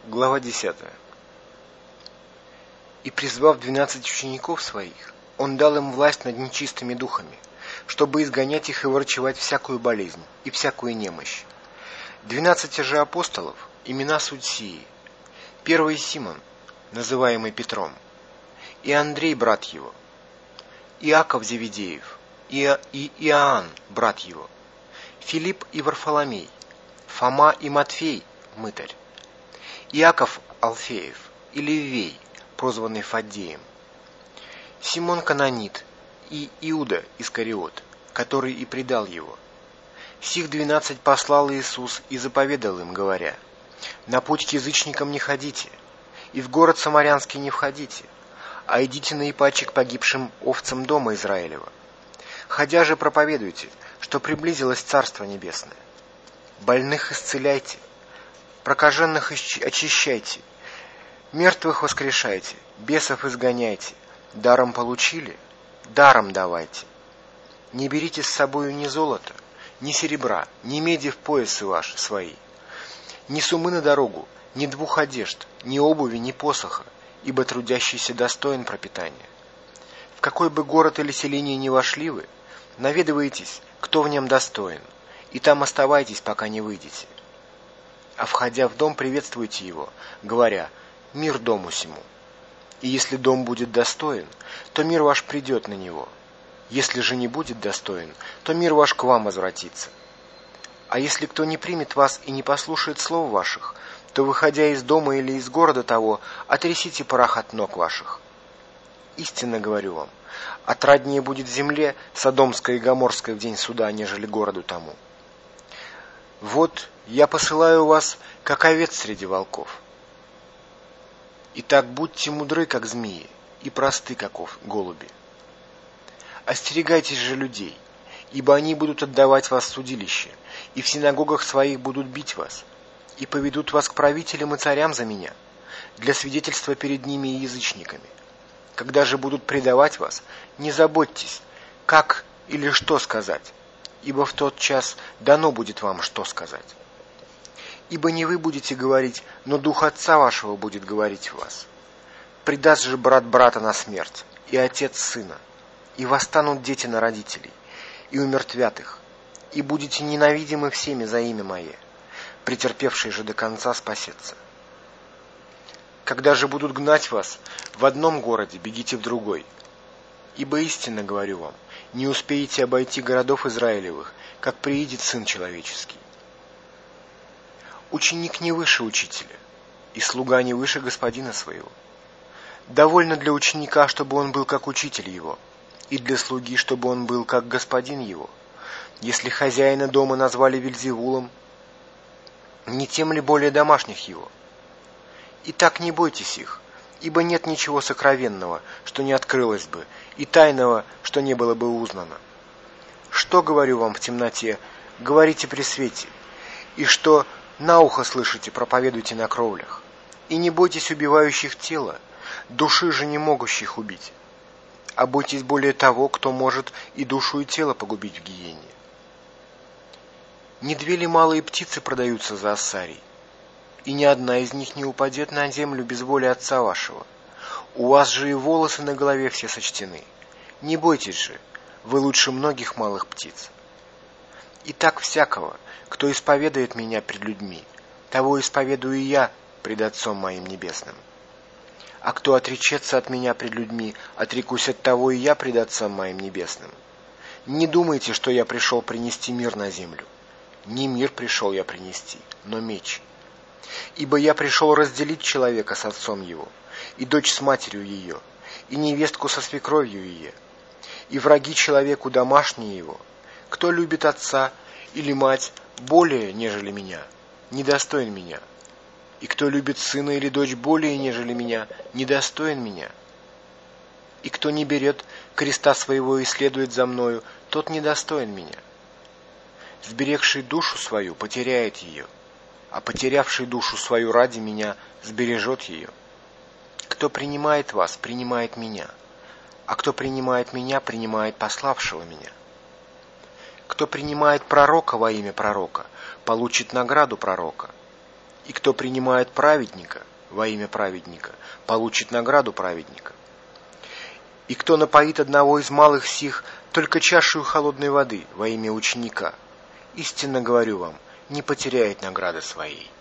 Глава 10. И призвав 12 учеников своих, он дал им власть над нечистыми духами, чтобы изгонять их и врачевать всякую болезнь и всякую немощь. 12 же апостолов, имена суть сии: первый Симон, называемый Петром, и Андрей, брат его, Иаков Зеведеев, и Иоанн, брат его, Филипп и Варфоломей, Фома и Матфей, мытарь, Иаков Алфеев и Левей, прозванный Фаддеем, Симон Кананит и Иуда Искариот, который и предал его. Сих 12 послал Иисус и заповедал им, говоря: на путь к язычникам не ходите, и в город Самарянский не входите, а идите наипаче к погибшим овцам дома Израилева. Ходя же проповедуйте, что приблизилось Царство Небесное. Больных исцеляйте, прокаженных очищайте, мертвых воскрешайте, бесов изгоняйте. Даром получили, даром давайте. Не берите с собою ни золота, ни серебра, ни меди в поясы ваши свои, ни сумы на дорогу, ни 2 одежд, ни обуви, ни посоха, ибо трудящийся достоин пропитания. В какой бы город или селение ни вошли вы, наведывайтесь, кто в нем достоин, и там оставайтесь, пока не выйдете. А входя в дом, приветствуйте его, говоря: мир дому сему. И если дом будет достоин, то мир ваш придет на него. Если же не будет достоин, то мир ваш к вам возвратится. А если кто не примет вас и не послушает слов ваших, то, выходя из дома или из города того, отрясите прах от ног ваших. Истинно говорю вам, отраднее будет в земле Содомской и Гоморской в день суда, нежели городу тому. Вот я посылаю вас, как овец среди волков. Итак, будьте мудры, как змеи, и просты, как голуби. Остерегайтесь же людей, ибо они будут отдавать вас в судилище, и в синагогах своих будут бить вас, и поведут вас к правителям и царям за меня, для свидетельства перед ними и язычниками. Когда же будут предавать вас, не заботьтесь, как или что сказать, ибо в тот час дано будет вам, что сказать. Ибо не вы будете говорить, но Дух Отца вашего будет говорить в вас. Предаст же брат брата на смерть, и отец сына, и восстанут дети на родителей, и умертвят их, и будете ненавидимы всеми за имя Мое. Претерпевший же до конца спасется. Когда же будут гнать вас в одном городе, бегите в другой. Ибо истинно говорю вам, не успеете обойти городов Израилевых, как приидет Сын Человеческий. Ученик не выше учителя, и слуга не выше господина своего. Довольно для ученика, чтобы он был как учитель его, и для слуги, чтобы он был как господин его. Если хозяина дома назвали Вельзевулом, не тем ли более домашних его? Итак, не бойтесь их, ибо нет ничего сокровенного, что не открылось бы, и тайного, что не было бы узнано. Что говорю вам в темноте, говорите при свете, и что на ухо слышите, проповедуйте на кровлях. И не бойтесь убивающих тело, души же не могущих убить, а бойтесь более того, кто может и душу, и тело погубить в гиене. Не 2 ли малые птицы продаются за ассарий? И ни одна из них не упадет на землю без воли Отца вашего. У вас же и волосы на голове все сочтены. Не бойтесь же, вы лучше многих малых птиц. Итак, всякого, кто исповедает меня пред людьми, того исповедую и я пред Отцом Моим Небесным. А кто отречется от меня пред людьми, отрекусь от того и я пред Отцом Моим Небесным. Не думайте, что я пришел принести мир на землю. Не мир пришел я принести, но меч. Ибо я пришел разделить человека с отцом его, и дочь с матерью ее, и невестку со свекровью ее, и враги человеку домашние его. Кто любит отца или мать более, нежели меня, недостоин меня. И кто любит сына или дочь более, нежели меня, недостоин меня. И кто не берет креста своего и следует за мною, тот недостоин меня. Сберегший душу свою потеряет ее, а потерявший душу свою ради меня сбережет ее. Кто принимает вас, принимает меня, а кто принимает меня, принимает пославшего меня. Кто принимает пророка во имя пророка, получит награду пророка. И кто принимает праведника во имя праведника, получит награду праведника. И кто напоит одного из малых сих только чашею холодной воды во имя ученика, истинно говорю вам, не потеряет награды своей.